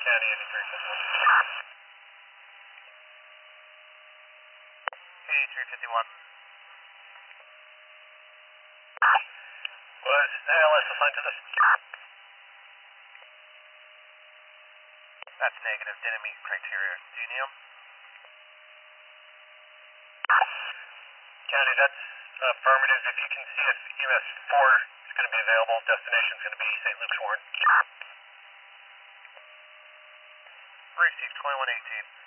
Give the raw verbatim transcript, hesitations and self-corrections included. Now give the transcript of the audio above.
County, eighty-three fifty-one. eighty-three fifty-one. Was A L S assigned to this? That's negative. Didn't meet criteria. Do you need them? County, that's affirmative. If you can see if U S four is going to be available, destination is going to be Saint Luke's Warren. Received twenty-one eighteen.